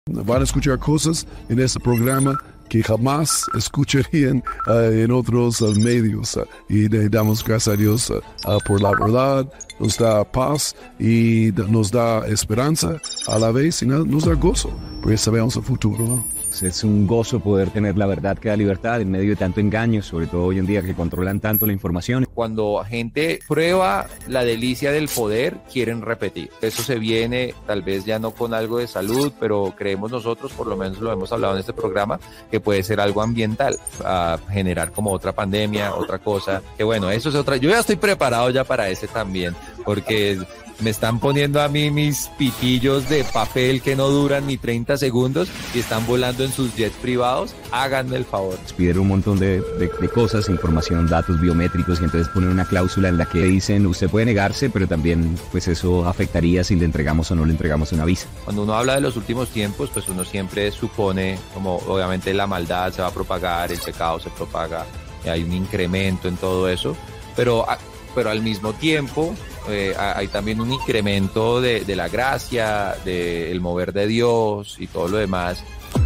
Van a escuchar cosas en este programa que jamás escucharían en otros medios. Y le damos gracias a Dios por la verdad, nos da paz y nos da esperanza a la vez y nos da gozo, porque sabemos el futuro, ¿no? Es un gozo poder tener la verdad que da libertad en medio de tanto engaño, sobre todo hoy en día que controlan tanto la información. Cuando gente prueba la delicia del poder, quieren repetir. Eso se viene tal vez ya no con algo de salud, pero creemos nosotros, por lo menos lo hemos hablado en este programa, que puede ser algo ambiental, a generar como otra pandemia, otra cosa. Que bueno, eso es otra. Yo ya estoy preparado ya para ese también, porque me están poniendo a mí mis pitillos de papel que no duran ni 30 segundos y están volando en sus jets privados. Háganme el favor. Pidieron un montón de cosas, información, datos biométricos, y entonces ponen una cláusula en la que dicen usted puede negarse, pero también pues eso afectaría si le entregamos o no le entregamos una visa. Cuando uno habla de los últimos tiempos, pues uno siempre supone como obviamente la maldad se va a propagar, el pecado se propaga, hay un incremento en todo eso, pero al mismo tiempo hay también un incremento de la gracia, del mover de Dios y todo lo demás.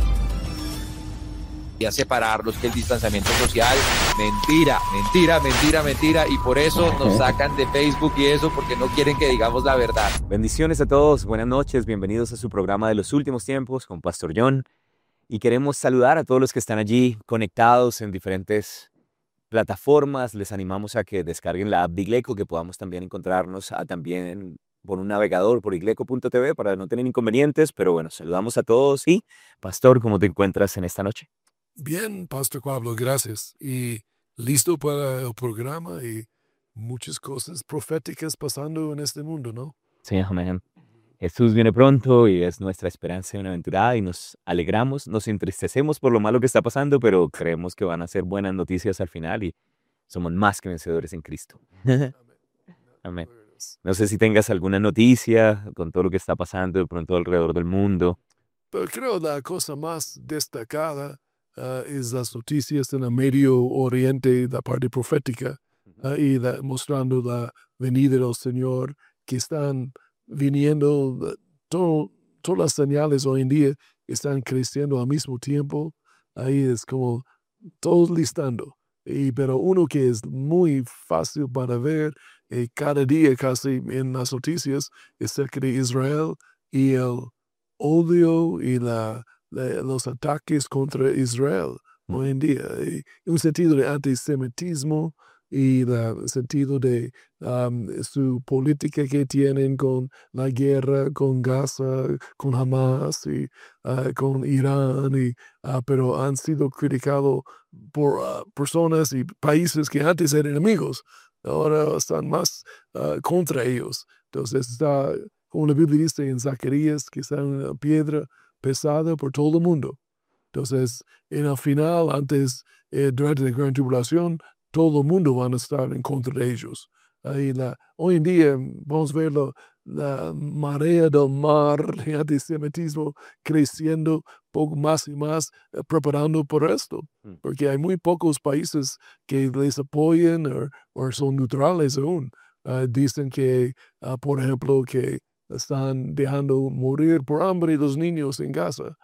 Y a separarlos, que el distanciamiento social, mentira, y por eso nos sacan de Facebook y eso, porque no quieren que digamos la verdad. Bendiciones a todos, buenas noches, bienvenidos a su programa de los últimos tiempos con Pastor John, y queremos saludar a todos los que están allí conectados en diferentes plataformas. Les animamos a que descarguen la app de Igleco, que podamos también encontrarnos también por un navegador, por igleco.tv, para no tener inconvenientes. Pero bueno, saludamos a todos. Y, Pastor, ¿cómo te encuentras en esta noche? Bien, Pastor Pablo, gracias. Y listo para el programa y muchas cosas proféticas pasando en este mundo, ¿no? Sí, amén. Jesús viene pronto y es nuestra esperanza bienaventurada y nos alegramos, nos entristecemos por lo malo que está pasando, pero creemos que van a ser buenas noticias al final y somos más que vencedores en Cristo. Amén. No sé si tengas alguna noticia con todo lo que está pasando de pronto alrededor del mundo. Pero creo la cosa más destacada es las noticias en el Medio Oriente, la parte profética, y mostrando la venida del Señor, que están viniendo, todas las señales hoy en día están creciendo al mismo tiempo. Ahí es como todos listando. Pero uno que es muy fácil para ver cada día casi en las noticias es cerca de Israel y el odio y los ataques contra Israel hoy en día. Y un sentido de antisemitismo y el sentido de su política que tienen con la guerra, con Gaza, con Hamas y con Irán, pero han sido criticados por personas y países que antes eran enemigos, ahora están más contra ellos. Entonces está, como la Biblia dice en Zacarías, que está una piedra pesada por todo el mundo. Entonces, en el final, durante la gran tribulación, todo el mundo va a estar en contra de ellos. Hoy en día vamos a ver la marea del mar de antisemitismo creciendo poco más y más, preparando por esto, porque hay muy pocos países que les apoyen o son neutrales aún. Dicen que, por ejemplo, que están dejando morir por hambre los niños en Gaza,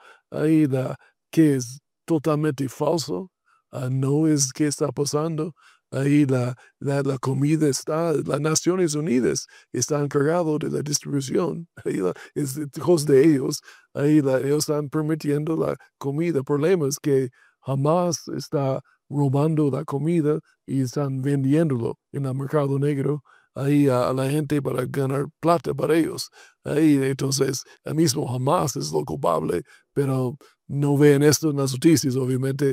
que es totalmente falso. No es que está pasando. Ahí la comida está, las Naciones Unidas está encargado de la distribución. Es hijos de ellos. Ellos están permitiendo la comida. El problema es que jamás está robando la comida y están vendiéndolo en el mercado negro a la gente para ganar plata para ellos. Entonces, el mismo Hamas es lo culpable, pero no ven esto en las noticias, obviamente.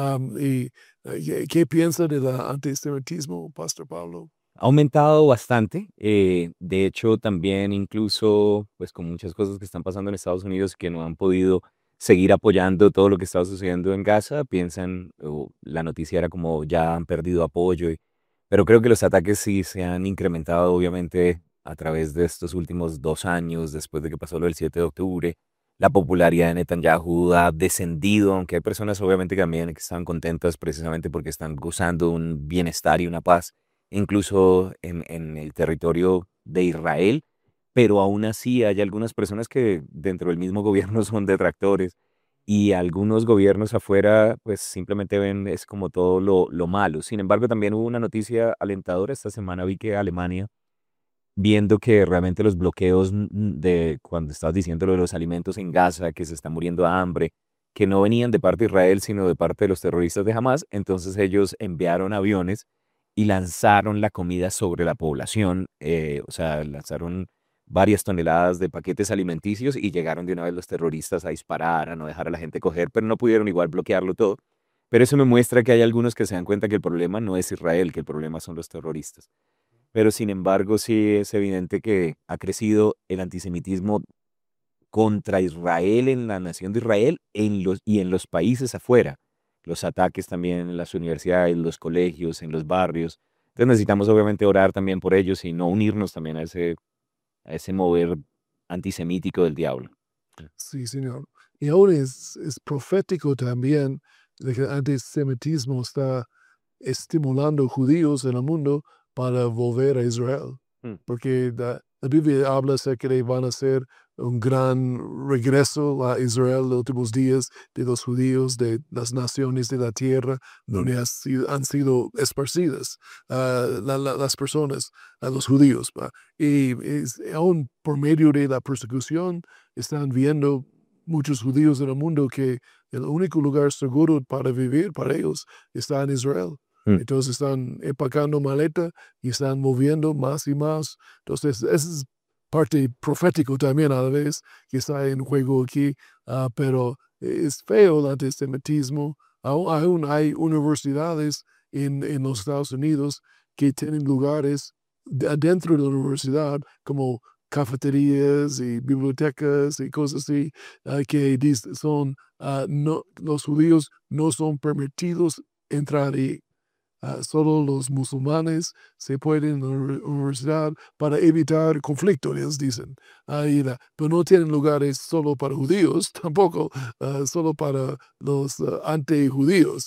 ¿Qué piensa del antisemitismo, Pastor Pablo? Ha aumentado bastante. De hecho, también incluso pues con muchas cosas que están pasando en Estados Unidos que no han podido seguir apoyando todo lo que estaba sucediendo en Gaza, piensan, o la noticia era como ya han perdido apoyo. Pero creo que los ataques sí se han incrementado, obviamente, a través de estos últimos 2 años, después de que pasó lo del 7 de octubre. La popularidad de Netanyahu ha descendido, aunque hay personas obviamente también que están contentas precisamente porque están gozando un bienestar y una paz, incluso en el territorio de Israel. pero aún así hay algunas personas que dentro del mismo gobierno son detractores y algunos gobiernos afuera pues simplemente ven es como todo lo malo. Sin embargo, también hubo una noticia alentadora esta semana, vi que Alemania, viendo que realmente los bloqueos de cuando estabas diciendo lo de los alimentos en Gaza, que se está muriendo de hambre, que no venían de parte de Israel, sino de parte de los terroristas de Hamas, entonces ellos enviaron aviones y lanzaron la comida sobre la población, o sea, lanzaron varias toneladas de paquetes alimenticios y llegaron de una vez los terroristas a disparar, a no dejar a la gente coger, pero no pudieron igual bloquearlo todo. Pero eso me muestra que hay algunos que se dan cuenta que el problema no es Israel, que el problema son los terroristas. Pero sin embargo, sí es evidente que ha crecido el antisemitismo contra Israel en la nación de Israel y en los países afuera. Los ataques también en las universidades, los colegios, en los barrios. Entonces necesitamos obviamente orar también por ellos y no unirnos también a ese mover antisemítico del diablo. Sí, señor. Y ahora es profético también de que el antisemitismo está estimulando judíos en el mundo para volver a Israel. Mm. Porque la Biblia habla acerca de que van a ser un gran regreso a Israel en los últimos días de los judíos, de las naciones de la tierra, donde han sido esparcidas las personas, los judíos. Y aún por medio de la persecución, están viendo muchos judíos en el mundo que el único lugar seguro para vivir para ellos está en Israel. Mm. Entonces están empacando maleta y están moviendo más y más. Entonces, esa es parte profético también a la vez que está en juego aquí, pero es feo el antisemitismo. Aún hay universidades en los Estados Unidos que tienen lugares adentro de la universidad como cafeterías y bibliotecas y cosas así, que son, no, los judíos no son permitidos entrar ahí. Solo los musulmanes se pueden en la universidad para evitar conflicto, ellos dicen. Pero no tienen lugares solo para judíos, tampoco solo para los antijudíos.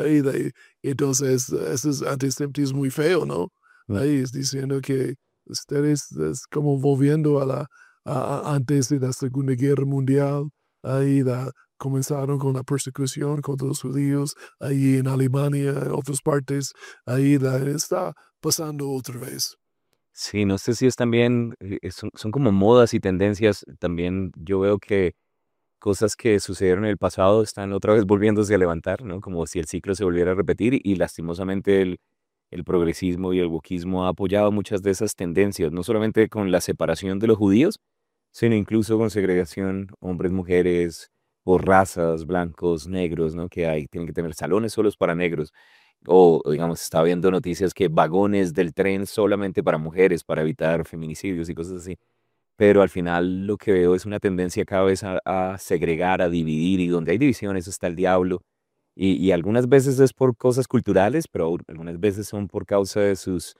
Entonces, ese es antisemitismo muy feo, ¿no? Mm. Ahí es diciendo que ustedes es como volviendo antes de la Segunda Guerra Mundial. Ahí comenzaron con la persecución contra los judíos, ahí en Alemania, en otras partes, ahí está pasando otra vez. Sí, no sé si es también, son como modas y tendencias. También yo veo que cosas que sucedieron en el pasado están otra vez volviéndose a levantar, ¿no? Como si el ciclo se volviera a repetir y lastimosamente el progresismo y el wokismo ha apoyado muchas de esas tendencias, no solamente con la separación de los judíos, sino incluso con segregación, hombres, mujeres, por razas, blancos, negros, ¿no? Que tienen que tener salones solos para negros. O, digamos, estaba viendo noticias que vagones del tren solamente para mujeres, para evitar feminicidios y cosas así. Pero al final lo que veo es una tendencia cada vez a segregar, a dividir, y donde hay divisiones está el diablo. Y algunas veces es por cosas culturales, pero algunas veces son por causa de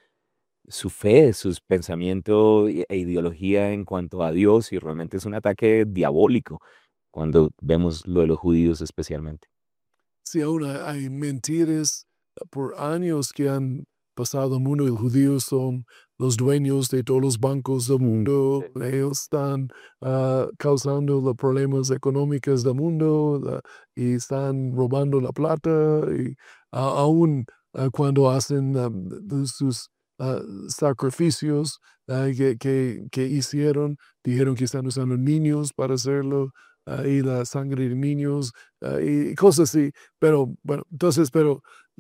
su fe, sus pensamientos e ideología en cuanto a Dios, y realmente es un ataque diabólico cuando vemos lo de los judíos especialmente. Sí, ahora hay mentiras por años que han pasado el mundo. Los judíos son los dueños de todos los bancos del mundo. Ellos están causando los problemas económicos del mundo y están robando la plata. Y aún cuando hacen sus sacrificios que hicieron, dijeron que están usando niños para hacerlo. Y la sangre de niños y cosas así. Pero bueno, entonces, pero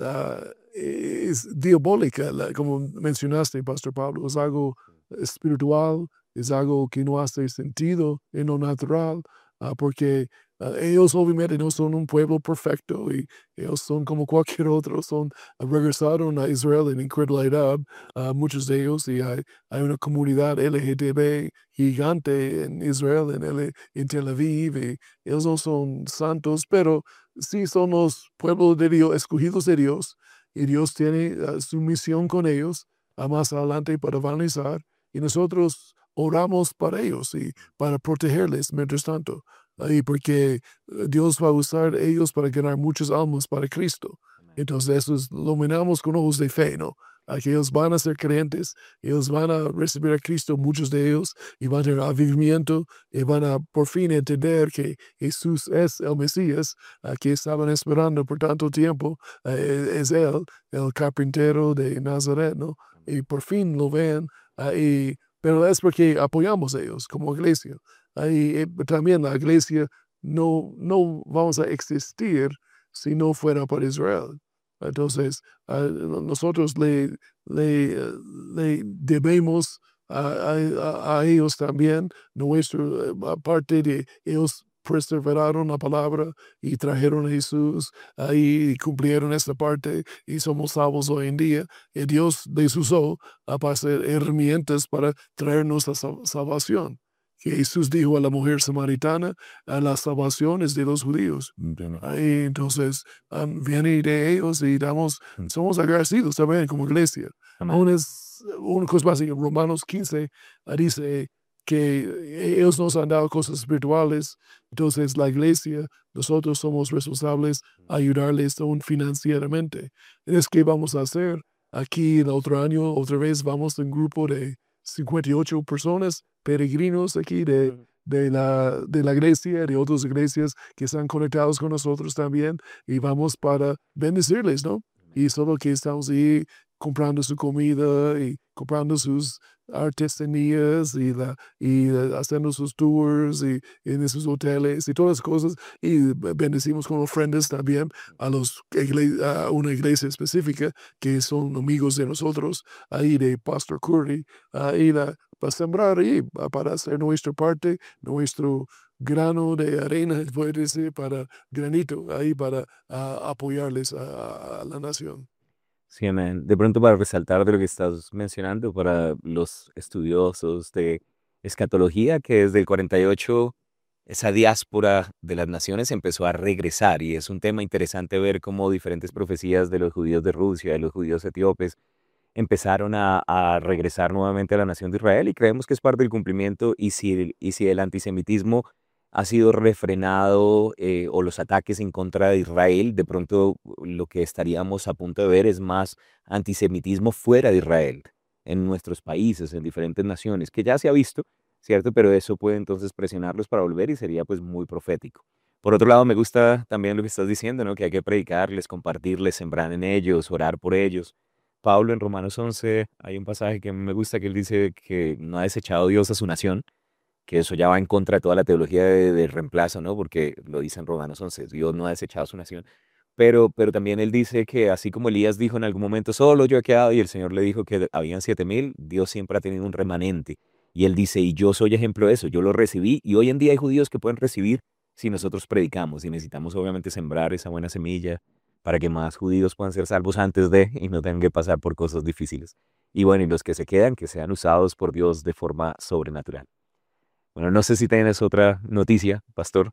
es diabólica, como mencionaste, Pastor Pablo, es algo espiritual, es algo que no hace sentido en lo natural, porque ellos obviamente no son un pueblo perfecto y ellos son como cualquier otro, regresaron a Israel en incredulidad, muchos de ellos, y hay una comunidad LGTB gigante en Israel, en Tel Aviv, y ellos no son santos, pero sí son los pueblos de Dios, escogidos de Dios, y Dios tiene su misión con ellos más adelante para avanzar, y nosotros oramos para ellos y para protegerles mientras tanto, y porque Dios va a usar ellos para ganar muchas almas para Cristo. Entonces eso lo miramos con ojos de fe, ¿no? que ellos van a ser creyentes, ellos van a recibir a Cristo, muchos de ellos, y van a tener avivamiento, y van a por fin entender que Jesús es el Mesías, que estaban esperando por tanto tiempo, es Él, el carpintero de Nazaret, ¿no? Y por fin lo ven, pero es porque apoyamos a ellos como iglesia. También la iglesia no vamos a existir si no fuera por Israel. Entonces, nosotros le debemos a ellos también, nuestra parte de ellos perseveraron la palabra y trajeron a Jesús y cumplieron esta parte y somos salvos hoy en día. Y Dios les usó para ser herramientas para traernos la salvación. Que Jesús dijo a la mujer samaritana, la salvación es de los judíos. Entonces, viene de ellos y somos agradecidos también como iglesia. Amén. Aún es una cosa básica, Romanos 15 dice que ellos nos han dado cosas espirituales, entonces la iglesia, nosotros somos responsables a ayudarles aún financieramente. Es que vamos a hacer aquí el otro año, otra vez vamos en un grupo de 58 personas, peregrinos aquí de la iglesia, de otras iglesias que están conectados con nosotros también, y vamos para bendecirles, ¿no? Y solo que estamos ahí comprando su comida y comprando sus artesanías y haciendo sus tours y en sus hoteles y todas las cosas, y bendecimos con ofrendas también a una iglesia específica que son amigos de nosotros, ahí de Pastor Curry, para sembrar ahí, para hacer nuestra parte, nuestro grano de arena, puede decir, para granito, ahí para apoyarles a la nación. Sí, amén. De pronto para resaltar de lo que estás mencionando, para los estudiosos de escatología, que desde el 48 esa diáspora de las naciones empezó a regresar y es un tema interesante ver cómo diferentes profecías de los judíos de Rusia, de los judíos etíopes, empezaron a regresar nuevamente a la nación de Israel y creemos que es parte del cumplimiento y si el antisemitismo ha sido refrenado o los ataques en contra de Israel, de pronto lo que estaríamos a punto de ver es más antisemitismo fuera de Israel, en nuestros países, en diferentes naciones, que ya se ha visto, ¿cierto? Pero eso puede entonces presionarlos para volver y sería pues muy profético. Por otro lado, me gusta también lo que estás diciendo, ¿no? Que hay que predicarles, compartirles, sembrar en ellos, orar por ellos. Pablo en Romanos 11 hay un pasaje que me gusta que él dice que no ha desechado Dios a su nación, que eso ya va en contra de toda la teología de reemplazo, ¿no? Porque lo dice en Romanos 11, Dios no ha desechado a su nación. Pero también él dice que así como Elías dijo en algún momento, solo yo he quedado, y el Señor le dijo que habían 7,000, Dios siempre ha tenido un remanente. Y él dice, y yo soy ejemplo de eso, yo lo recibí, y hoy en día hay judíos que pueden recibir si nosotros predicamos, y necesitamos obviamente sembrar esa buena semilla para que más judíos puedan ser salvos antes de y no tengan que pasar por cosas difíciles. Y bueno, y los que se quedan, que sean usados por Dios de forma sobrenatural. Bueno, no sé si tienes otra noticia, pastor.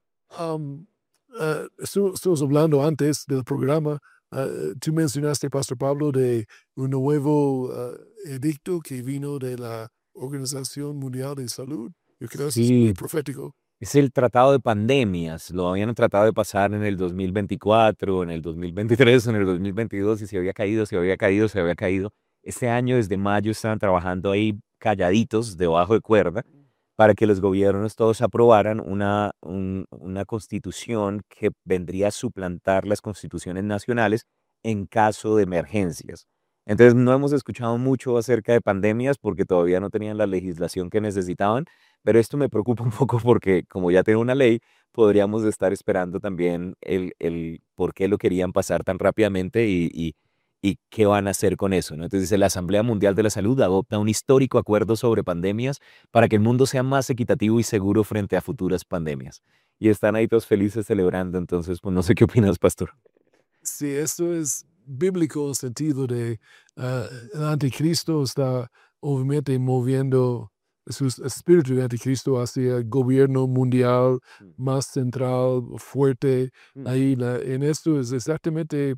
Estuvimos hablando antes del programa, tú mencionaste, Pastor Pablo, de un nuevo edicto que vino de la Organización Mundial de Salud. Yo creo que eso es muy Sí, profético. es el tratado de pandemias. Lo habían tratado de pasar en el 2024, en el 2023, en el 2022 y se había caído, se había caído, se había caído. Este año, desde mayo, estaban trabajando ahí calladitos, debajo de cuerda, para que los gobiernos todos aprobaran una constitución que vendría a suplantar las constituciones nacionales en caso de emergencias. Entonces, no hemos escuchado mucho acerca de pandemias porque todavía no tenían la legislación que necesitaban, pero esto me preocupa un poco porque como ya tiene una ley, podríamos estar esperando también el por qué lo querían pasar tan rápidamente y qué van a hacer con eso, ¿no? Entonces dice, la Asamblea Mundial de la Salud adopta un histórico acuerdo sobre pandemias para que el mundo sea más equitativo y seguro frente a futuras pandemias. Y están ahí todos felices celebrando, entonces, pues no sé qué opinas, pastor. Sí, esto es bíblico en el sentido de el anticristo está obviamente moviendo su espíritu de anticristo hacia el gobierno mundial más central, fuerte. Ahí en esto es exactamente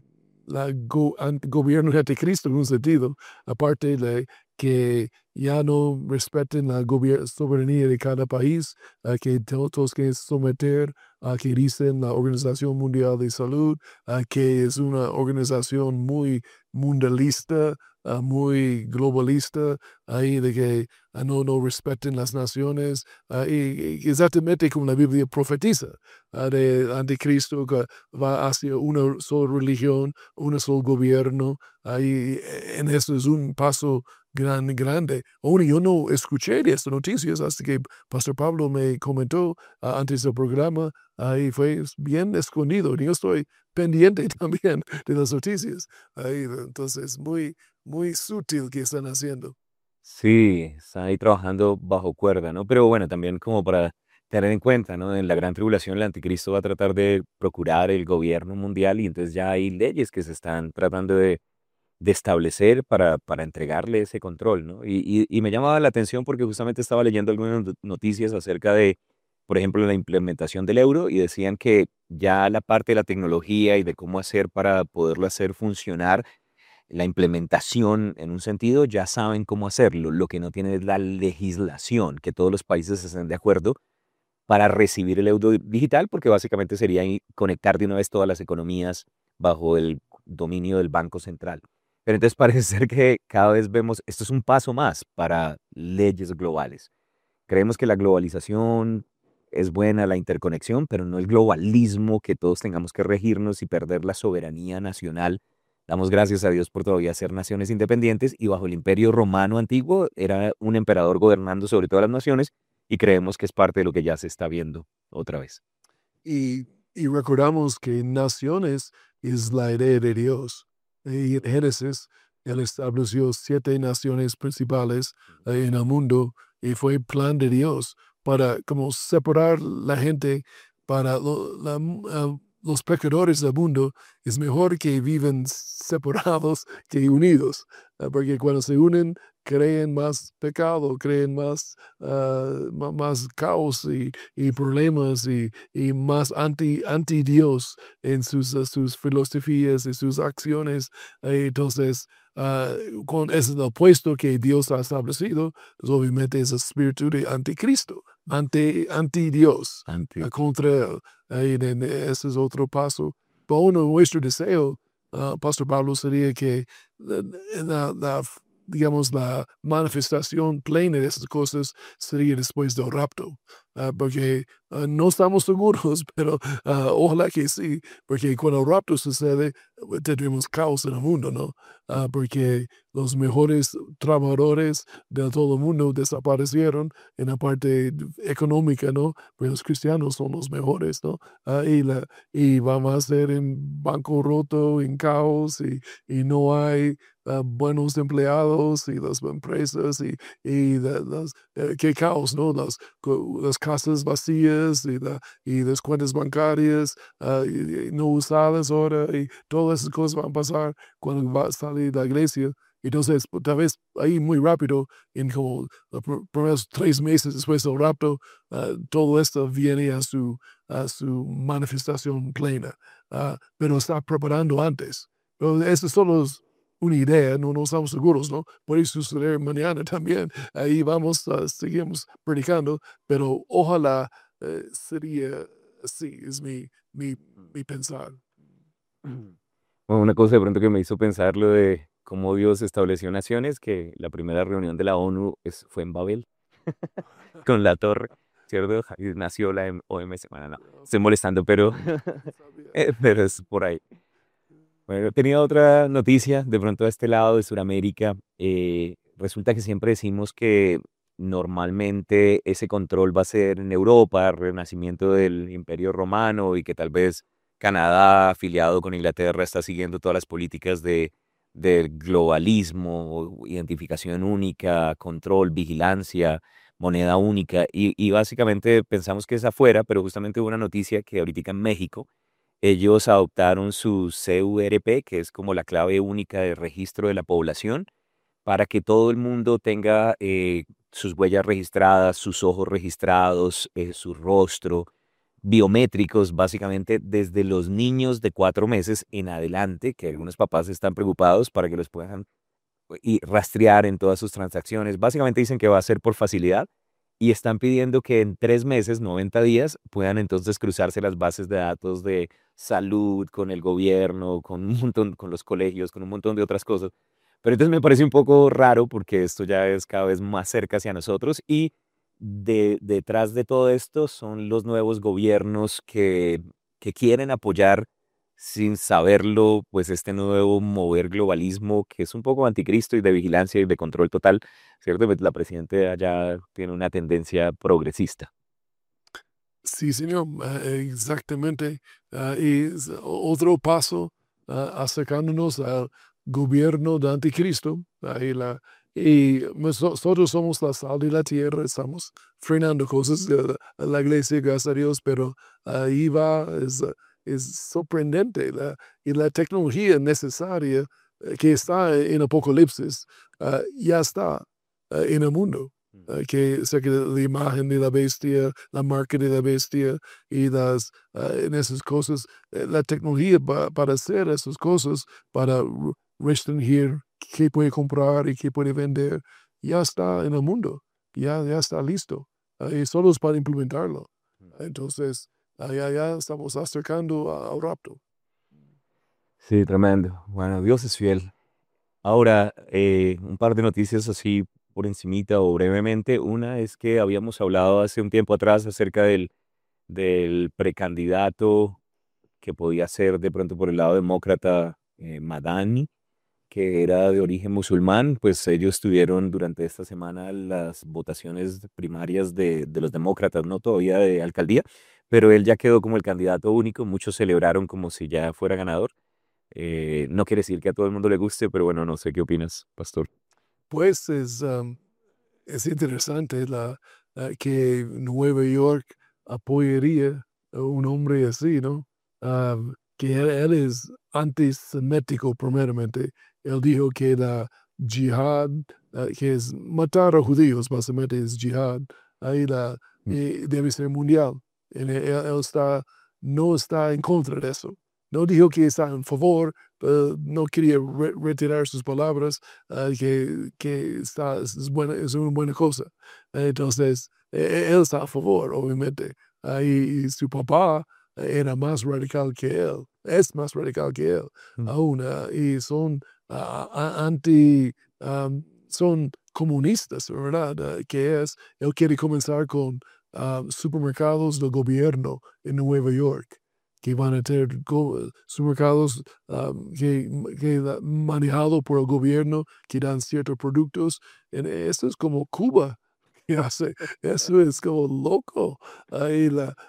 el gobierno de anticristo en un sentido, aparte de que ya no respeten la soberanía de cada país, que todos que someter a que dicen la Organización Mundial de Salud, que es una organización muy mundialista, muy globalista, ahí de que no respeten las naciones, y exactamente como la Biblia profetiza, de anticristo que va hacia una sola religión, un solo gobierno, ahí en eso es un paso grande. Aún yo no escuché de estas noticias hasta que Pastor Pablo me comentó antes del programa, ahí fue bien escondido. Yo estoy pendiente también de las noticias. Ahí, entonces, muy sutil que están haciendo. Sí, está ahí trabajando bajo cuerda, ¿no? Pero bueno, también como para tener en cuenta, ¿no? En la gran tribulación el anticristo va a tratar de procurar el gobierno mundial y entonces ya hay leyes que se están tratando de establecer para entregarle ese control, ¿no? Y me llamaba la atención porque justamente estaba leyendo algunas noticias acerca de, por ejemplo, la implementación del euro y decían que ya la parte de la tecnología y de cómo hacer para poderlo hacer funcionar, la implementación en un sentido, ya saben cómo hacerlo. Lo que no tienen es la legislación, que todos los países estén de acuerdo para recibir el euro digital, porque básicamente sería conectar de una vez todas las economías bajo el dominio del Banco Central. Pero entonces parece ser que cada vez vemos, esto es un paso más para leyes globales. Creemos que la globalización es buena, la interconexión, pero no el globalismo, que todos tengamos que regirnos y perder la soberanía nacional. Damos gracias a Dios por todavía ser naciones independientes y bajo el imperio romano antiguo era un emperador gobernando sobre todas las naciones y creemos que es parte de lo que ya se está viendo otra vez. Y recordamos que naciones es la idea de Dios. Y en Génesis, Él estableció 7 naciones principales en el mundo y fue plan de Dios para como separar la gente para los pecadores del mundo. Es mejor que viven separados que unidos, porque cuando se unen creen más pecado, creen más caos y problemas y más anti Dios en sus filosofías y sus acciones. Entonces, con ese opuesto que Dios ha establecido, pues obviamente es el espíritu de anticristo, anti Dios, Antes. contra él. Ese es otro paso. Pero uno, nuestro deseo, Pastor Pablo, sería que digamos, la manifestación plena de esas cosas sería después del rapto, porque no estamos seguros, pero ojalá que sí, porque cuando el rapto sucede, tendremos caos en el mundo, ¿no? Porque los mejores trabajadores de todo el mundo desaparecieron en la parte económica, ¿no? Pues los cristianos son los mejores, ¿no? Y vamos a ser en bancarrota, en caos, y no hay buenos empleados y las empresas qué caos, ¿no? Las casas vacías y las cuentas bancarias y no usadas ahora y todas esas cosas van a pasar cuando va a salir la iglesia. Entonces, pues, tal vez ahí muy rápido, en como los primeros 3 meses después del rapto, todo esto viene a su manifestación plena. Pero está preparando antes. Pero eso solo es una idea, no estamos seguros, ¿no? Puede suceder mañana también. Ahí vamos, seguimos predicando, pero ojalá sería así, es mi pensar. Bueno, una cosa de pronto que me hizo pensar lo de cómo Dios estableció naciones, que la primera reunión de la ONU fue en Babel, con la torre, ¿cierto? Ahí nació la OMS. Bueno, no, estoy molestando, pero, pero es por ahí. Bueno, tenía otra noticia de pronto a este lado de Sudamérica. Resulta que siempre decimos que normalmente ese control va a ser en Europa, renacimiento del Imperio Romano y que tal vez Canadá, afiliado con Inglaterra, está siguiendo todas las políticas del globalismo, identificación única, control, vigilancia, moneda única. Y básicamente pensamos que es afuera, pero justamente hubo una noticia que ahorita en México ellos adoptaron su CURP, que es como la clave única de registro de la población, para que todo el mundo tenga sus huellas registradas, sus ojos registrados, su rostro, biométricos, básicamente desde los niños de 4 meses en adelante, que algunos papás están preocupados para que los puedan y rastrear en todas sus transacciones. Básicamente dicen que va a ser por facilidad y están pidiendo que en 3 meses, 90 días, puedan entonces cruzarse las bases de datos de salud con el gobierno, con un montón, con los colegios, con un montón de otras cosas, Pero entonces me parece un poco raro porque esto ya es cada vez más cerca hacia nosotros y detrás de todo esto son los nuevos gobiernos que quieren apoyar sin saberlo, pues este nuevo mover globalismo que es un poco anticristo y de vigilancia y de control total, ¿cierto? Pues la presidenta allá tiene una tendencia progresista. Sí, señor, exactamente. Y es otro paso acercándonos al gobierno de Anticristo. Y nosotros somos la sal de la tierra, estamos frenando cosas de la iglesia, gracias a Dios, pero ahí va, es sorprendente. Y la tecnología necesaria que está en Apocalipsis ya está en el mundo que saque la imagen de la bestia, la marca de la bestia y en esas cosas, la tecnología para hacer esas cosas, para restringir qué puede comprar y qué puede vender, ya está en el mundo, ya está listo. Y solo es para implementarlo. Entonces, ya estamos acercando al rapto. Sí, tremendo. Bueno, Dios es fiel. Ahora, un par de noticias así por encimita o brevemente. Una es que habíamos hablado hace un tiempo atrás acerca del precandidato que podía ser de pronto por el lado demócrata, Madani, que era de origen musulmán. Pues ellos tuvieron durante esta semana las votaciones primarias de los demócratas, no todavía de alcaldía, pero él ya quedó como el candidato único. Muchos celebraron como si ya fuera ganador. No quiere decir que a todo el mundo le guste, pero bueno, no sé qué opinas, pastor. Pues es interesante que Nueva York apoyaría a un hombre así, ¿no? Que él es antisemético primeramente. Él dijo que la jihad, que es matar a judíos, básicamente es jihad, ahí debe ser mundial. No está en contra de eso. No dijo que está en favor, pero no quería retirar sus palabras que es una buena cosa. Entonces, él está a favor, obviamente. Y su papá era más radical que él, es más radical que él Mm. aún, y son anti, son comunistas, ¿verdad? Él quiere comenzar con supermercados del gobierno en Nueva York que van a tener supermercados manejado por el gobierno, que dan ciertos productos. Eso es como Cuba, que hace, eso es como loco. Ahí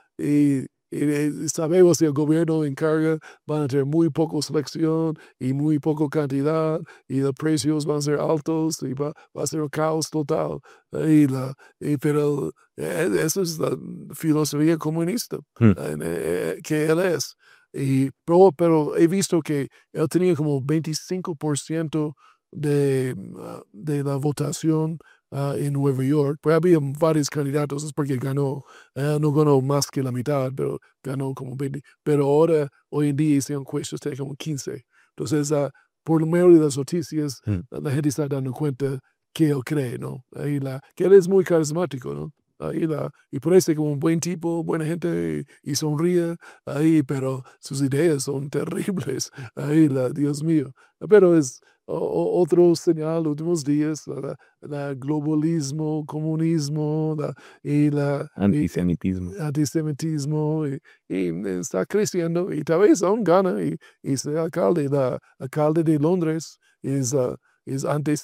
sabemos que el gobierno encarga, van a tener muy poca selección y muy poca cantidad, y los precios van a ser altos y va a ser un caos total. Ahí pero eso es la filosofía comunista Mm. que él es. Pero he visto que él tenía como 25% de la votación en Nueva York. Pues había varios candidatos, es porque ganó, no ganó más que la mitad, pero ganó como 20. Pero ahora, hoy en día, esa encuesta está como 15. Entonces, por lo menos de las noticias, Mm. la gente está dando cuenta que él cree, ¿no? Que él es muy carismático, ¿no? Y parece como un buen tipo, buena gente, y sonríe, pero sus ideas son terribles, Dios mío. Pero es otro señal, los últimos días, la globalismo, comunismo, Antisemitismo. antisemitismo, y está creciendo, y tal vez aún gana, y sea alcalde de Londres, es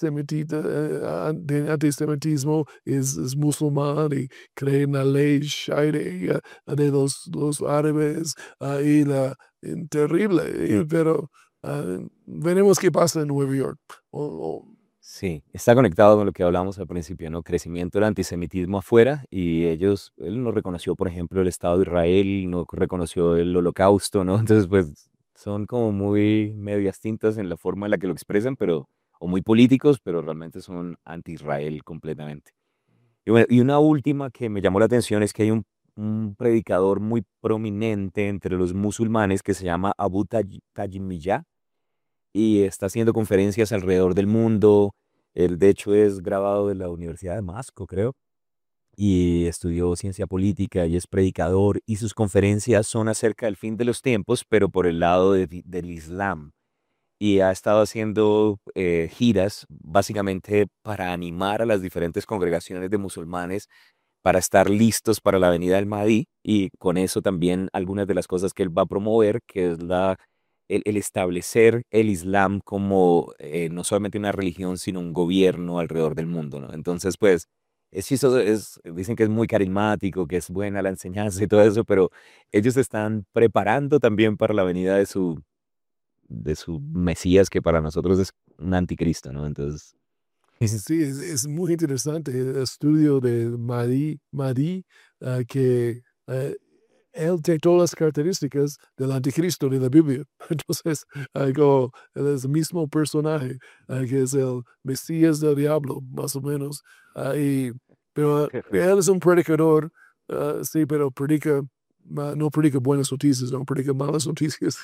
antisemitismo, es musulmán y cree en la ley Sharia de los árabes, terrible, pero veremos qué pasa en Nueva York. Sí, está conectado con lo que hablamos al principio, ¿no? Crecimiento del antisemitismo afuera y él no reconoció, por ejemplo, el Estado de Israel, no reconoció el Holocausto, ¿no? Entonces, pues, son como muy medias tintas en la forma en la que lo expresan, pero, o muy políticos, pero realmente son anti-Israel completamente. Y bueno, y una última que me llamó la atención es que hay un predicador muy prominente entre los musulmanes que se llama Abu Tajimiyah y está haciendo conferencias alrededor del mundo. Él, de hecho, es graduado de la Universidad de Damasco, creo, y estudió ciencia política y es predicador, y sus conferencias son acerca del fin de los tiempos, pero por el lado del Islam. y ha estado haciendo giras básicamente para animar a las diferentes congregaciones de musulmanes para estar listos para la venida del Mahdi y con eso también algunas de las cosas que él va a promover, que es el establecer el Islam como no solamente una religión, sino un gobierno alrededor del mundo, ¿no? Entonces, pues, es chistoso, dicen que es muy carismático, que es buena la enseñanza y todo eso, pero ellos se están preparando también para la venida de su Mesías, que para nosotros es un anticristo, ¿no? Entonces, Sí, es muy interesante el estudio de Mahdi, que él tiene todas las características del anticristo de la Biblia. Entonces, como él es el mismo personaje, que es el Mesías del diablo, más o menos. Pero él es un predicador, sí, pero no predica buenas noticias, no predica malas noticias.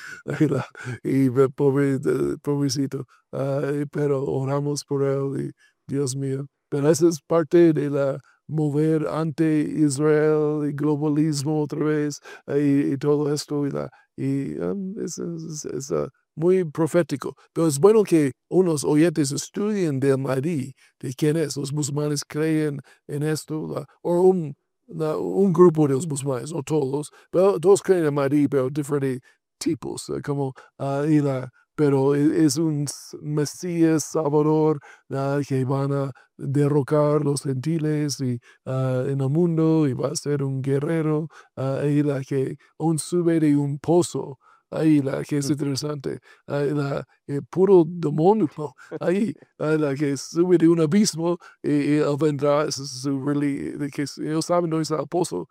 Pobrecito. Pero oramos por él y Dios mío. Pero esa es parte de la mover ante Israel y globalismo otra vez y todo esto es muy profético. Pero es bueno que unos oyentes estudien del Mahdi, de quién es. Los musulmanes creen en esto, o un grupo de los musulmanes, no todos, pero todos creen en Mahdi, pero diferentes tipos, como pero es un Mesías Salvador que van a derrocar los gentiles en el mundo y va a ser un guerrero que aún sube de un pozo. Ahí la que es interesante, puro demonio, ahí la que sube de un abismo y él vendrá, de que ellos saben dónde está el pozo,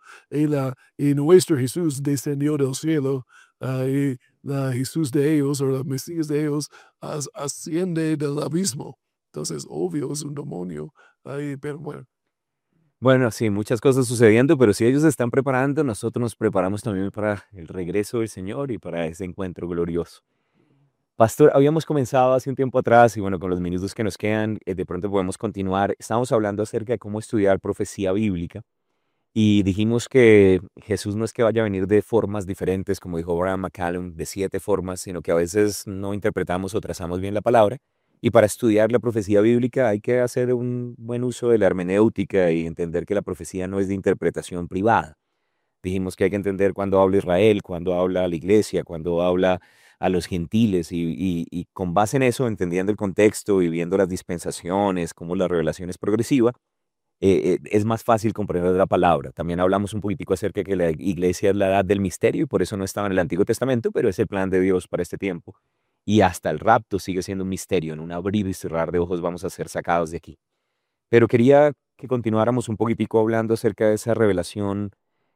y nuestro Jesús descendió del cielo, y la Jesús de ellos o la Mesías de ellos asciende del abismo. Entonces, obvio, es un demonio ahí, pero bueno. bueno, sí, muchas cosas sucediendo, pero si ellos se están preparando, nosotros nos preparamos también para el regreso del Señor y para ese encuentro glorioso. Pastor, habíamos comenzado hace un tiempo atrás y bueno, con los minutos que nos quedan, de pronto podemos continuar. Estamos hablando acerca de cómo estudiar profecía bíblica y dijimos que Jesús no es que vaya a venir de formas diferentes, como dijo Brian McCallum, de 7 formas, sino que a veces no interpretamos o trazamos bien la palabra. Y para estudiar la profecía bíblica hay que hacer un buen uso de la hermenéutica y entender que la profecía no es de interpretación privada. Dijimos que hay que entender cuando habla Israel, cuando habla a la iglesia, cuando habla a los gentiles y con base en eso, entendiendo el contexto y viendo las dispensaciones, cómo la revelación es progresiva, es más fácil comprender la palabra. También hablamos un poquitico acerca de que la iglesia es la edad del misterio y por eso no estaba en el Antiguo Testamento, pero es el plan de Dios para este tiempo. Y hasta el rapto sigue siendo un misterio. En un abrir y cerrar de ojos vamos a ser sacados de aquí. Pero quería que continuáramos un poquitico hablando acerca de esa revelación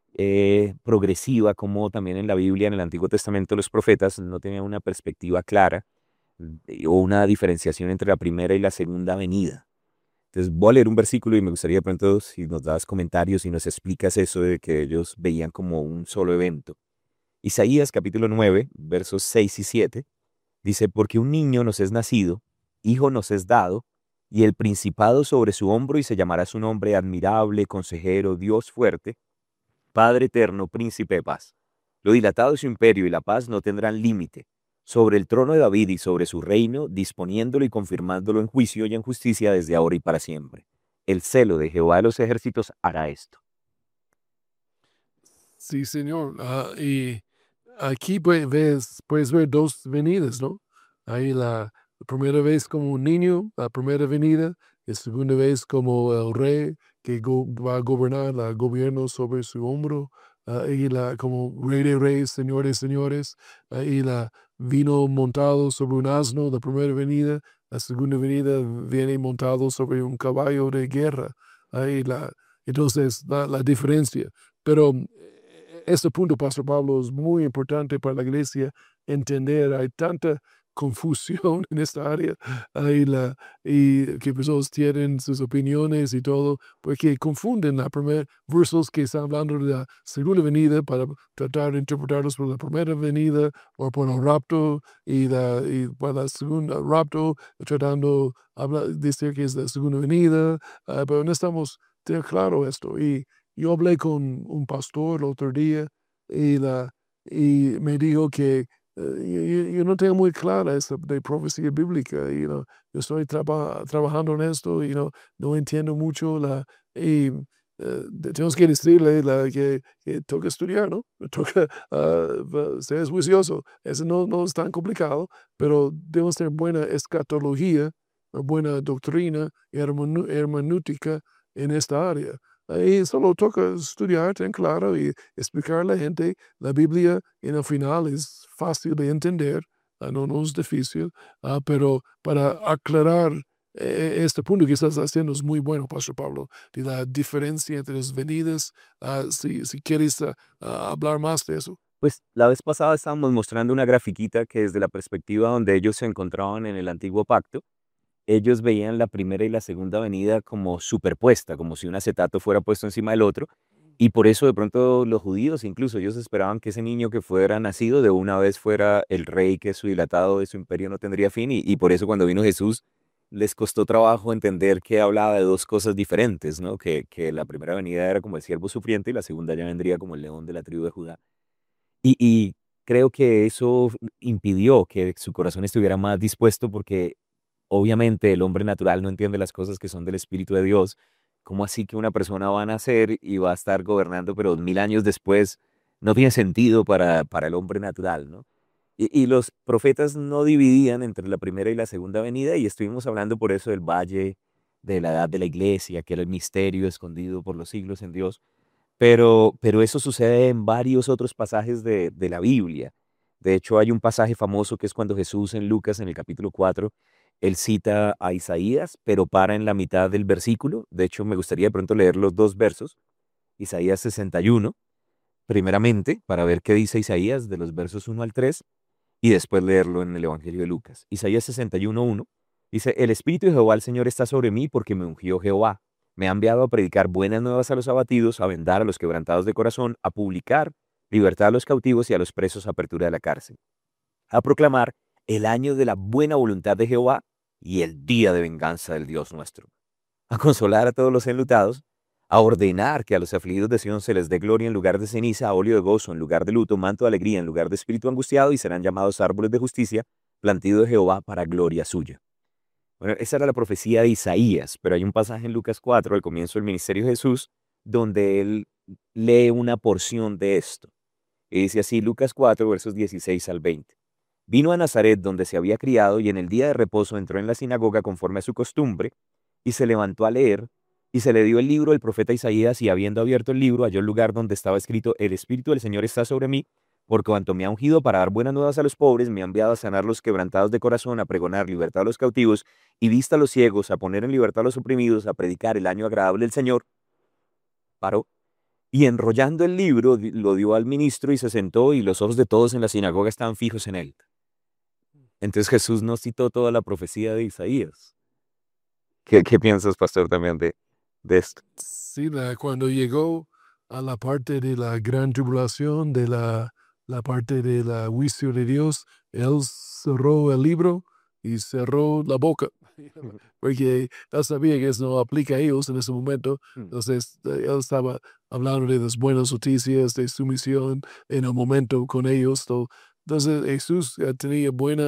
progresiva, como también en la Biblia, en el Antiguo Testamento, los profetas no tenían una perspectiva clara o una diferenciación entre la primera y la segunda venida. Entonces voy a leer un versículo y me gustaría de pronto si nos das comentarios y nos explicas eso de que ellos veían como un solo evento. Isaías capítulo 9, versos 6 y 7, dice, porque un niño nos es nacido, hijo nos es dado, y el principado sobre su hombro y se llamará su nombre admirable, consejero, Dios fuerte, Padre eterno, príncipe de paz. Lo dilatado de su imperio y la paz no tendrán límite. Sobre el trono de David y sobre su reino, disponiéndolo y confirmándolo en juicio y en justicia desde ahora y para siempre. El celo de Jehová de los ejércitos hará esto. Sí, señor. Y aquí puedes ver dos venidas, ¿no? Ahí la primera vez como un niño, la primera venida, y la segunda vez como el rey que va a gobernar el gobierno sobre su hombro, y como rey de reyes, señor de señores, y la vino montado sobre un asno, la primera venida, la segunda venida viene montado sobre un caballo de guerra. Ahí entonces la diferencia. Pero este punto, Pastor Pablo, es muy importante para la iglesia entender. Hay tanta confusión en esta área y que personas tienen sus opiniones y todo, porque confunden la primera versos que están hablando de la segunda venida para tratar de interpretarlos por la primera venida o por el rapto y para la segunda rapto tratando de decir que es la segunda venida, pero no estamos tener claro esto. Y yo hablé con un pastor el otro día y, y me dijo que yo no tengo muy clara esa de profecía bíblica. Yo estoy trabajando en esto y no entiendo mucho y tenemos que decirle que toca estudiar, ¿no? Toca ser juicioso. Eso no es tan complicado, pero debemos tener buena escatología, buena doctrina y hermenéutica en esta área. Ahí solo toca estudiar, tener claro y explicar a la gente la Biblia en el final es fácil de entender, no es difícil, pero para aclarar este punto que estás haciendo es muy bueno, Pastor Pablo, de la diferencia entre las venidas, si quieres hablar más de eso. Pues la vez pasada estábamos mostrando una grafiquita que desde la perspectiva donde ellos se encontraban en el antiguo pacto, ellos veían la primera y la segunda venida como superpuesta, como si un acetato fuera puesto encima del otro, y por eso de pronto los judíos, incluso ellos esperaban que ese niño que fuera nacido de una vez fuera el rey, que su dilatado de su imperio no tendría fin, y por eso cuando vino Jesús les costó trabajo entender que hablaba de dos cosas diferentes, ¿no? Que la primera venida era como el siervo sufriente y la segunda ya vendría como el león de la tribu de Judá. Y creo que eso impidió que su corazón estuviera más dispuesto porque obviamente el hombre natural no entiende las cosas que son del Espíritu de Dios. ¿Cómo así que una persona va a nacer y va a estar gobernando, pero 1000 años después no tiene sentido para el hombre natural, ¿no? Y los profetas no dividían entre la primera y la segunda venida y estuvimos hablando por eso del valle de la edad de la iglesia, que era el misterio escondido por los siglos en Dios. Pero eso sucede en varios otros pasajes de la Biblia. De hecho, hay un pasaje famoso que es cuando Jesús en Lucas, en el capítulo 4, él cita a Isaías, pero para en la mitad del versículo. De hecho, me gustaría de pronto leer los dos versos. Isaías 61, primeramente, para ver qué dice Isaías de los versos 1 al 3, y después leerlo en el Evangelio de Lucas. Isaías 61:1 dice, el Espíritu de Jehová el Señor está sobre mí porque me ungió Jehová. Me ha enviado a predicar buenas nuevas a los abatidos, a vendar a los quebrantados de corazón, a publicar libertad a los cautivos y a los presos apertura de la cárcel, a proclamar el año de la buena voluntad de Jehová y el día de venganza del Dios nuestro, a consolar a todos los enlutados, a ordenar que a los afligidos de Sion se les dé gloria en lugar de ceniza, óleo de gozo en lugar de luto, manto de alegría en lugar de espíritu angustiado, y serán llamados árboles de justicia, plantío de Jehová para gloria suya. Bueno, esa era la profecía de Isaías, pero hay un pasaje en Lucas 4, al comienzo del ministerio de Jesús, donde él lee una porción de esto. Y dice así, Lucas 4, versos 16 al 20. Vino a Nazaret, donde se había criado, y en el día de reposo entró en la sinagoga conforme a su costumbre, y se levantó a leer, y se le dio el libro del profeta Isaías, y habiendo abierto el libro, halló el lugar donde estaba escrito, el Espíritu del Señor está sobre mí, por cuanto me ha ungido para dar buenas nuevas a los pobres, me ha enviado a sanar los quebrantados de corazón, a pregonar libertad a los cautivos, y vista a los ciegos, a poner en libertad a los oprimidos, a predicar el año agradable del Señor. Paró, y enrollando el libro, lo dio al ministro y se sentó, y los ojos de todos en la sinagoga estaban fijos en él. Entonces Jesús no citó toda la profecía de Isaías. ¿Qué piensas, pastor, también de esto? Sí, cuando llegó a la parte de la gran tribulación, de la parte de la juicio de Dios, él cerró el libro y cerró la boca, porque él sabía que eso no aplica a ellos en ese momento. Entonces, él estaba hablando de las buenas noticias, de su misión en el momento con ellos. Entonces, Jesús tenía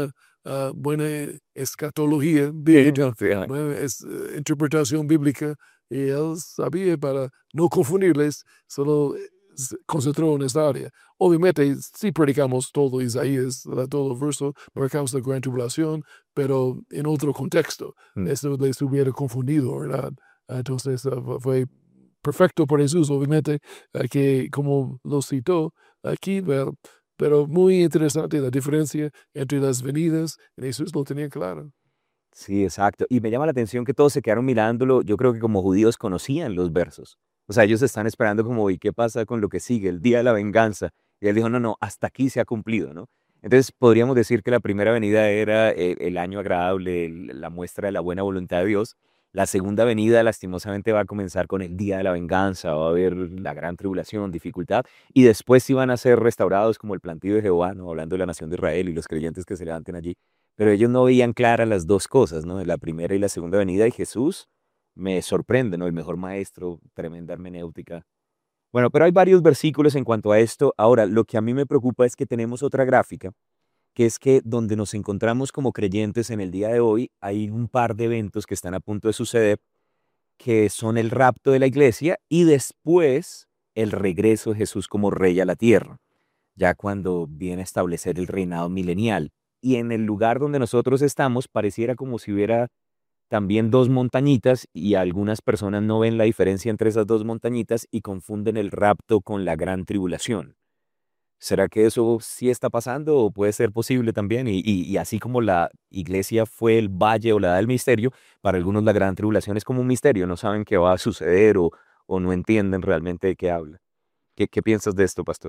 buena escatología, bien, buena interpretación bíblica, y él sabía para no confundirles, solo se concentró en esta área. Obviamente, sí predicamos todo Isaías, todo el verso, por causa de la gran tribulación, pero en otro contexto. Eso les hubiera confundido, ¿verdad? Entonces, fue perfecto por Jesús, obviamente, que como lo citó aquí, pero muy interesante la diferencia entre las venidas. Jesús lo tenía claro. Sí, exacto. Y me llama la atención que todos se quedaron mirándolo. Yo creo que como judíos conocían los versos. O sea, ellos están esperando como, ¿y qué pasa con lo que sigue? El día de la venganza. Y él dijo, no, no, hasta aquí se ha cumplido, ¿no? Entonces podríamos decir que la primera venida era el año agradable, la muestra de la buena voluntad de Dios. La segunda venida, lastimosamente, va a comenzar con el día de la venganza, va a haber la gran tribulación, dificultad, y después iban a ser restaurados como el plantío de Jehová, ¿no? Hablando de la nación de Israel y los creyentes que se levanten allí. Pero ellos no veían claras las dos cosas, ¿no? La primera y la segunda venida, y Jesús me sorprende, ¿no? El mejor maestro, tremenda hermenéutica. Bueno, pero hay varios versículos en cuanto a esto. Ahora, lo que a mí me preocupa es que tenemos otra gráfica que es que donde nos encontramos como creyentes en el día de hoy, hay un par de eventos que están a punto de suceder, que son el rapto de la iglesia y después el regreso de Jesús como rey a la tierra, ya cuando viene a establecer el reinado milenial. Y en el lugar donde nosotros estamos, pareciera como si hubiera también dos montañitas y algunas personas no ven la diferencia entre esas dos montañitas y confunden el rapto con la gran tribulación. ¿Será que eso sí está pasando o puede ser posible también? Y así como la iglesia fue el valle o la edad del misterio, para algunos la gran tribulación es como un misterio, no saben qué va a suceder o no entienden realmente de qué habla. ¿Qué piensas de esto, pastor?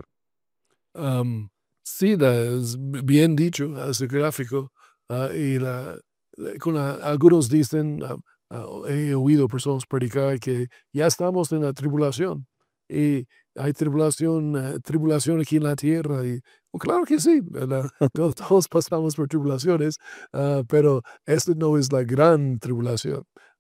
Sí, es bien dicho, ese gráfico. Y algunos dicen, he oído personas predicar que ya estamos en la tribulación y hay tribulación aquí en la tierra. Y claro que sí, ¿verdad? Todos pasamos por tribulaciones, pero esta no es la gran tribulación.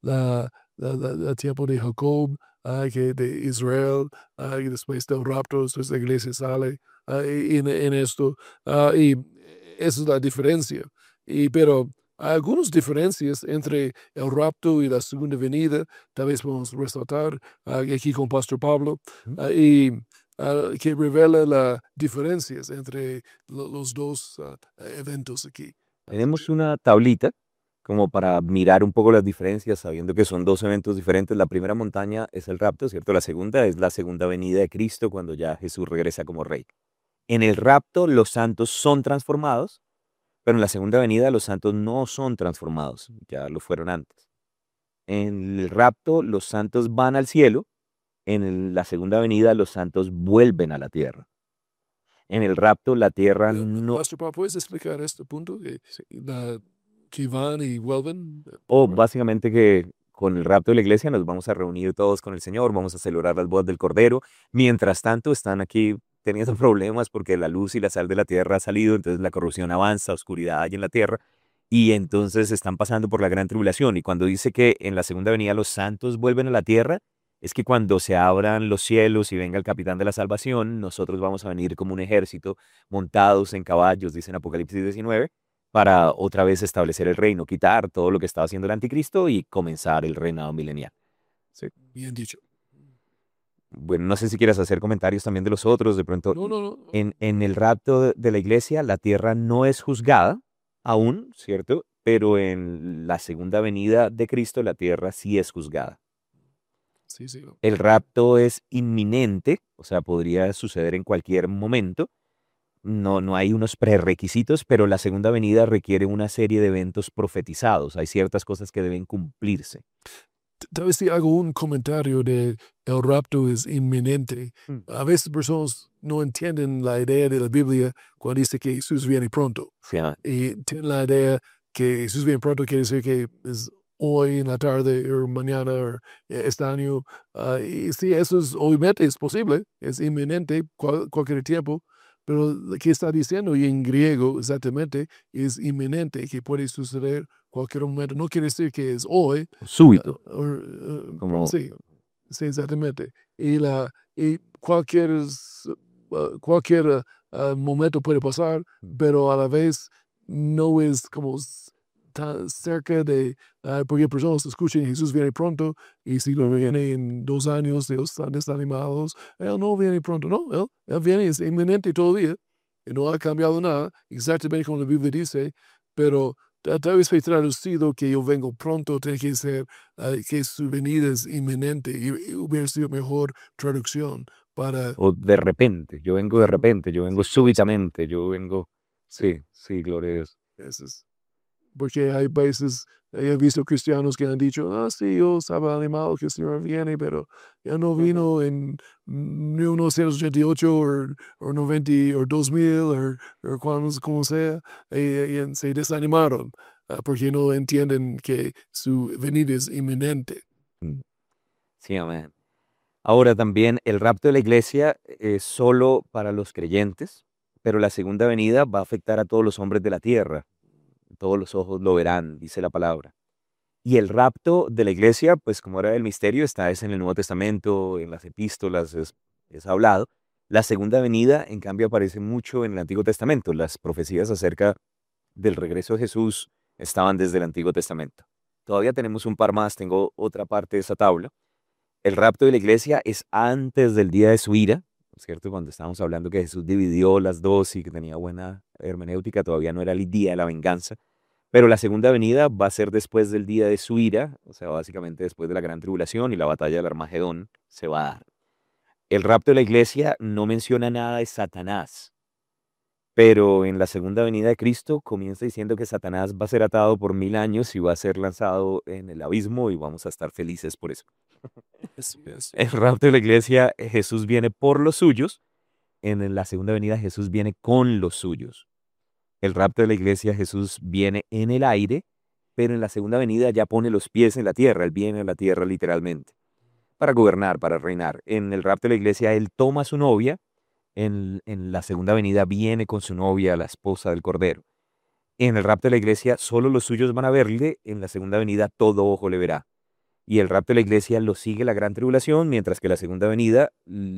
El tiempo de Jacob, de Israel, y después del rapto, después la iglesia sale en esto. Y esa es la diferencia. Pero hay algunas diferencias entre el rapto y la segunda venida. Tal vez podemos resaltar aquí con Pastor Pablo, y que revela las diferencias entre los dos eventos aquí. Tenemos una tablita como para mirar un poco las diferencias, sabiendo que son dos eventos diferentes. La primera montaña es el rapto, ¿cierto? La segunda es la segunda venida de Cristo cuando ya Jesús regresa como rey. En el rapto los santos son transformados, pero en la segunda venida los santos no son transformados, ya lo fueron antes. En el rapto los santos van al cielo, la segunda venida los santos vuelven a la tierra. En el rapto la tierra no... Pastor Pablo, ¿puedes explicar este punto? Que van y vuelven. O básicamente que con el rapto de la iglesia nos vamos a reunir todos con el Señor, vamos a celebrar las bodas del Cordero. Mientras tanto están aquí teniendo problemas porque la luz y la sal de la tierra ha salido, entonces la corrupción avanza, oscuridad hay en la tierra, y entonces están pasando por la gran tribulación. Y cuando dice que en la segunda venida los santos vuelven a la tierra, es que cuando se abran los cielos y venga el capitán de la salvación, nosotros vamos a venir como un ejército montados en caballos, dice en Apocalipsis 19, para otra vez establecer el reino, quitar todo lo que estaba haciendo el anticristo y comenzar el reinado milenial. ¿Sí? Bien dicho. Bueno, no sé si quieras hacer comentarios también de los otros, de pronto. No. En el rapto de la iglesia, la tierra no es juzgada aún, ¿cierto? Pero en la segunda venida de Cristo, la tierra sí es juzgada. Sí. El rapto es inminente, o sea, podría suceder en cualquier momento. No hay unos prerequisitos, pero la segunda venida requiere una serie de eventos profetizados. Hay ciertas cosas que deben cumplirse. Tal vez si hago un comentario de el rapto es inminente. A veces personas no entienden la idea de la Biblia cuando dice que Jesús viene pronto. Sí, Y tienen la idea que Jesús viene pronto quiere decir que es hoy en la tarde o mañana o este año. Y sí, eso es, obviamente es posible, es inminente cualquier tiempo, pero lo que está diciendo y en griego exactamente es inminente, que puede suceder cualquier momento. No quiere decir que es hoy. súbito. Como... Sí, exactamente. Y cualquier momento puede pasar, pero a la vez no es como tan cerca de, porque personas escuchan Jesús viene pronto y si lo viene en 2 años, ellos están desanimados. Él no viene pronto, no, él viene, es inminente todavía y no ha cambiado nada, exactamente como la Biblia dice, pero tal vez fue traducido que yo vengo pronto, tiene que ser que su venida es inminente y hubiera sido mejor traducción para... O de repente, yo vengo de repente, yo vengo súbitamente, yo vengo... Sí, gloria a Dios. Porque hay veces, he visto cristianos que han dicho, sí, yo estaba animado que el Señor viene, pero ya no vino en 1988 o 90 o 2000 o cuando, como sea, y se desanimaron porque no entienden que su venida es inminente. Sí, amén. Ahora también el rapto de la iglesia es solo para los creyentes, pero la segunda venida va a afectar a todos los hombres de la tierra. Todos los ojos lo verán, dice la palabra. Y el rapto de la iglesia, pues como era el misterio, está es en el Nuevo Testamento, en las epístolas, es hablado, La segunda venida, en cambio, aparece mucho en el Antiguo Testamento. Las profecías acerca del regreso de Jesús estaban desde el Antiguo Testamento. Todavía tenemos un par más, tengo otra parte de esa tabla. El rapto de la iglesia es antes del día de su ira, ¿cierto? Cuando estábamos hablando que Jesús dividió las dos y que tenía buena hermenéutica, todavía no era el día de la venganza. Pero la segunda venida va a ser después del día de su ira, o sea, básicamente después de la gran tribulación y la batalla del Armagedón se va a dar. El rapto de la iglesia no menciona nada de Satanás, pero en la segunda venida de Cristo comienza diciendo que Satanás va a ser atado por 1000 años y va a ser lanzado en el abismo y vamos a estar felices por eso. El rapto de la iglesia, Jesús viene por los suyos. En la segunda venida, Jesús viene con los suyos. El rapto de la iglesia, Jesús viene en el aire, pero en la segunda venida ya pone los pies en la tierra. Él viene a la tierra literalmente para gobernar, para reinar. En el rapto de la iglesia, Él toma a su novia. En la segunda venida viene con su novia, la esposa del Cordero. En el rapto de la iglesia, solo los suyos van a verle. En la segunda venida, todo ojo le verá. Y el rapto de la iglesia lo sigue la gran tribulación, mientras que la segunda venida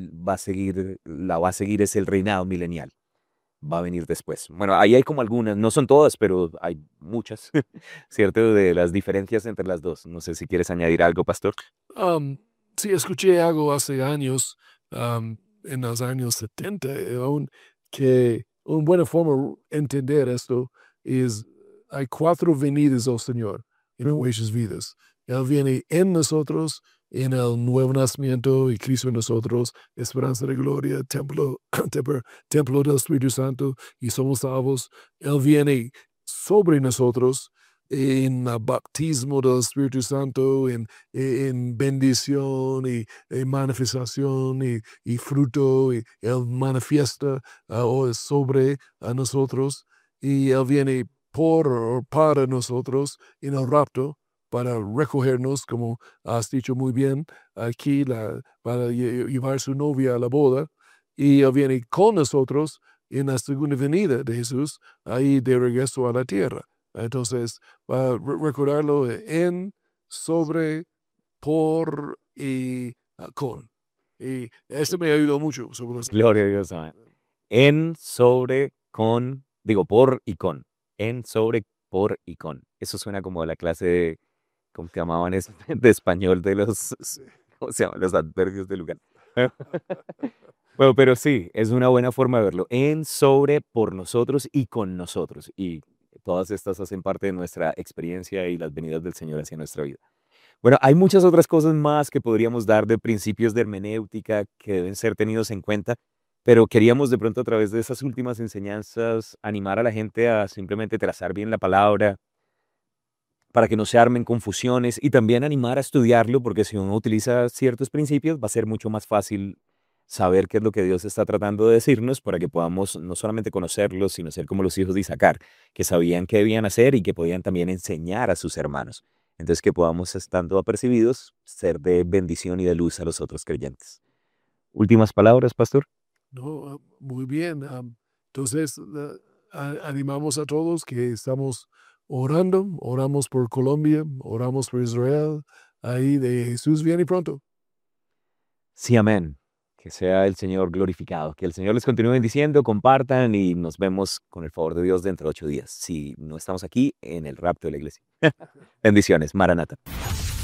la va a seguir es el reinado milenial. Va a venir después. Bueno, ahí hay como algunas, no son todas, pero hay muchas, ¿cierto? De las diferencias entre las dos. No sé si quieres añadir algo, pastor. Sí, escuché algo hace años, en los años 70, que una buena forma de entender esto es, hay 4 venidas del Señor en nuestras vidas. Él viene en nosotros, en el nuevo nacimiento, y Cristo en nosotros, esperanza de gloria, templo del Espíritu Santo, y somos salvos. Él viene sobre nosotros en el bautismo del Espíritu Santo, en bendición y manifestación y fruto, y Él manifiesta sobre a nosotros, y Él viene por o para nosotros en el rapto, para recogernos, como has dicho muy bien, aquí para llevar su novia a la boda, y Él viene con nosotros en la segunda venida de Jesús, ahí de regreso a la tierra. Entonces, recordarlo en, sobre, por y con. Y esto me ayudó mucho. Gloria a Dios, amén. En, sobre, con, digo, por y con. En, sobre, por y con. Eso suena como la clase de, ¿cómo que llamaban eso? De español de los, ¿cómo se llaman? Los adverbios de lugar. Bueno, pero sí, es una buena forma de verlo. En, sobre, por nosotros y con nosotros. Y todas estas hacen parte de nuestra experiencia y las venidas del Señor hacia nuestra vida. Bueno, hay muchas otras cosas más que podríamos dar de principios de hermenéutica que deben ser tenidos en cuenta, pero queríamos de pronto a través de esas últimas enseñanzas animar a la gente a simplemente trazar bien la palabra para que no se armen confusiones y también animar a estudiarlo, porque si uno utiliza ciertos principios va a ser mucho más fácil saber qué es lo que Dios está tratando de decirnos para que podamos no solamente conocerlos, sino ser como los hijos de Isaacar, que sabían qué debían hacer y que podían también enseñar a sus hermanos. Entonces que podamos, estando apercibidos, ser de bendición y de luz a los otros creyentes. Últimas palabras, pastor. No, muy bien. Entonces, animamos a todos que estamos oramos por Colombia, oramos por Israel, ahí de Jesús viene pronto. Sí, amén. Que sea el Señor glorificado. Que el Señor les continúe bendiciendo, compartan y nos vemos con el favor de Dios dentro de 8 días. Si no estamos aquí, en el rapto de la iglesia. Bendiciones. Maranata.